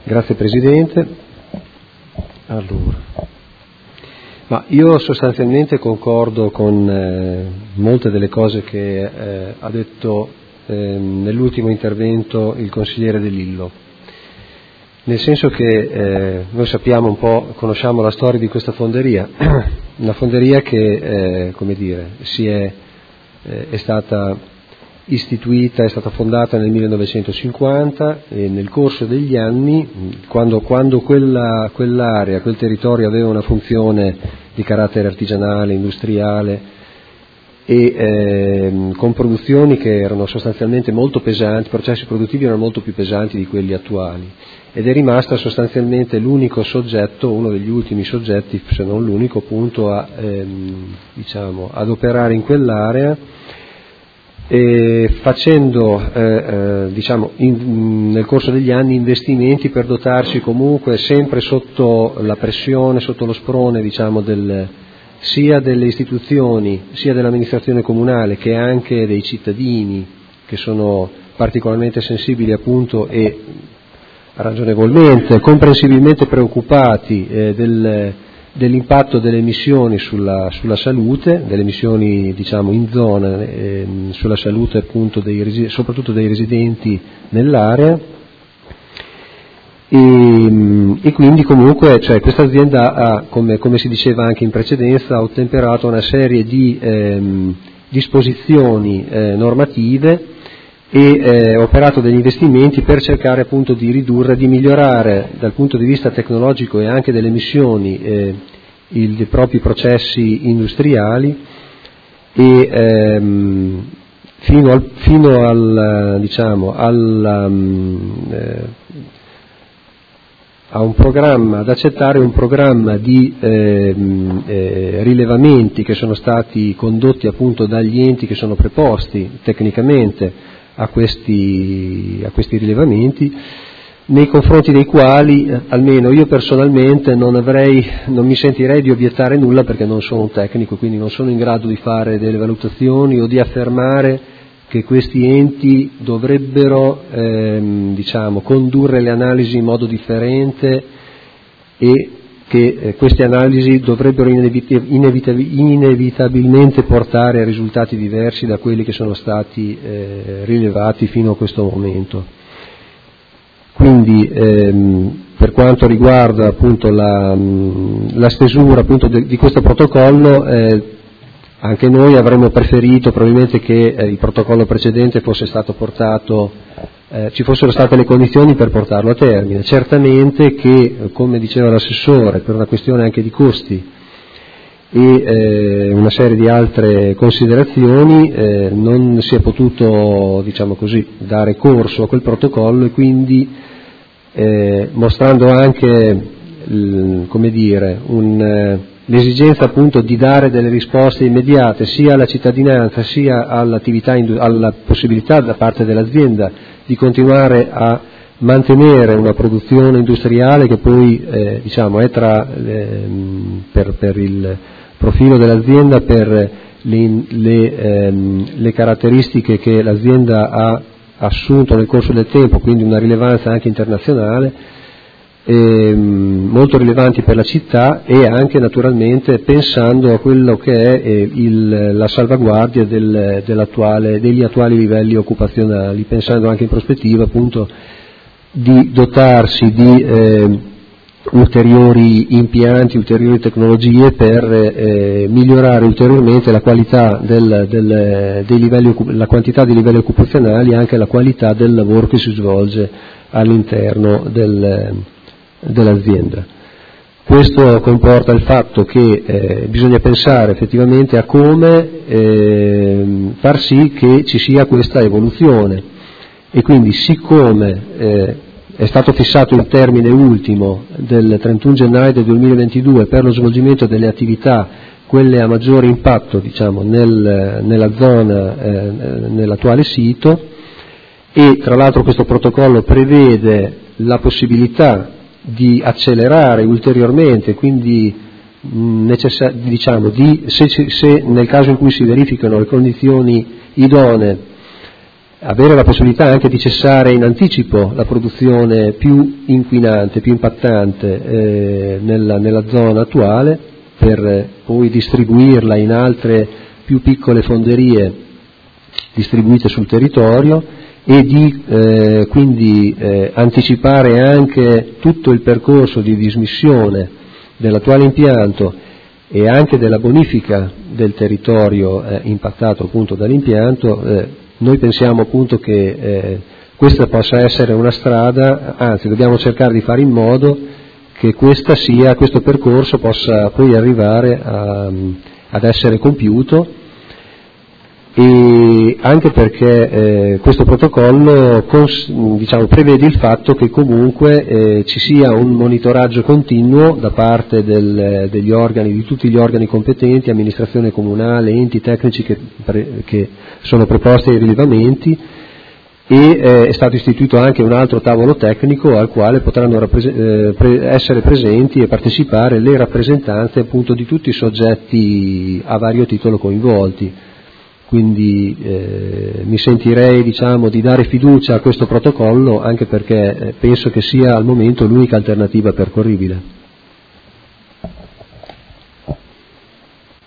Grazie Presidente. Allora, io sostanzialmente concordo con molte delle cose che ha detto nell'ultimo intervento il consigliere De Lillo, nel senso che noi sappiamo un po', conosciamo la storia di questa fonderia, una fonderia che è stata istituita, è stata fondata nel 1950 e nel corso degli anni, quando quell'area, quel territorio aveva una funzione di carattere artigianale, industriale e con produzioni che erano sostanzialmente molto pesanti, processi produttivi erano molto più pesanti di quelli attuali, ed è rimasta sostanzialmente l'unico soggetto, uno degli ultimi soggetti, se non l'unico appunto, ad operare in quell'area, facendo nel corso degli anni investimenti per dotarsi comunque sempre sotto la pressione, sotto lo sprone sia delle istituzioni, sia dell'amministrazione comunale che anche dei cittadini, che sono particolarmente sensibili appunto e ragionevolmente, comprensibilmente preoccupati dell'impatto delle emissioni sulla salute, delle emissioni in zona sulla salute appunto soprattutto dei residenti nell'area, e quindi comunque questa azienda ha, come si diceva anche in precedenza, ottemperato una serie di disposizioni normative e operato degli investimenti per cercare appunto di ridurre, di migliorare dal punto di vista tecnologico e anche delle emissioni i propri processi industriali, e fino a un programma, ad accettare un programma di rilevamenti che sono stati condotti appunto dagli enti che sono preposti tecnicamente a questi rilevamenti, nei confronti dei quali almeno io personalmente non mi sentirei di obiettare nulla, perché non sono un tecnico, quindi non sono in grado di fare delle valutazioni o di affermare che questi enti dovrebbero condurre le analisi in modo differente e che queste analisi dovrebbero inevitabilmente portare a risultati diversi da quelli che sono stati rilevati fino a questo momento. Quindi per quanto riguarda appunto la stesura appunto di questo protocollo, anche noi avremmo preferito probabilmente che il protocollo precedente fosse stato portato, ci fossero state le condizioni per portarlo a termine. Certamente che, come diceva l'assessore, per una questione anche di costi e una serie di altre considerazioni, non si è potuto dare corso a quel protocollo, e quindi mostrando anche l'esigenza appunto di dare delle risposte immediate sia alla cittadinanza sia alla possibilità da parte dell'azienda di continuare a mantenere una produzione industriale che poi è per il profilo dell'azienda, per le caratteristiche che l'azienda ha assunto nel corso del tempo, quindi una rilevanza anche internazionale, molto rilevanti per la città, e anche naturalmente pensando a quello che è la salvaguardia degli attuali livelli occupazionali, pensando anche in prospettiva appunto di dotarsi di ulteriori impianti, ulteriori tecnologie per migliorare ulteriormente la qualità la quantità dei livelli occupazionali e anche la qualità del lavoro che si svolge all'interno dell'azienda. Questo comporta il fatto che bisogna pensare effettivamente a come far sì che ci sia questa evoluzione, e quindi siccome è stato fissato il termine ultimo del 31 gennaio del 2022 per lo svolgimento delle attività, quelle a maggiore impatto nella zona, nell'attuale sito, e tra l'altro questo protocollo prevede la possibilità di accelerare ulteriormente, quindi se nel caso in cui si verificano le condizioni idonee, avere la possibilità anche di cessare in anticipo la produzione più inquinante, più impattante nella zona attuale, per poi distribuirla in altre più piccole fonderie distribuite sul territorio, e di quindi anticipare anche tutto il percorso di dismissione dell'attuale impianto e anche della bonifica del territorio impattato appunto dall'impianto. Noi pensiamo appunto che questa possa essere una strada, anzi dobbiamo cercare di fare in modo che questo percorso possa poi arrivare ad essere compiuto, e anche perché questo protocollo prevede il fatto che comunque ci sia un monitoraggio continuo da parte degli organi, di tutti gli organi competenti, amministrazione comunale, enti tecnici che sono preposti ai rilevamenti, e è stato istituito anche un altro tavolo tecnico al quale potranno essere presenti e partecipare le rappresentanze appunto di tutti i soggetti a vario titolo coinvolti. Quindi mi sentirei di dare fiducia a questo protocollo, anche perché penso che sia al momento l'unica alternativa percorribile.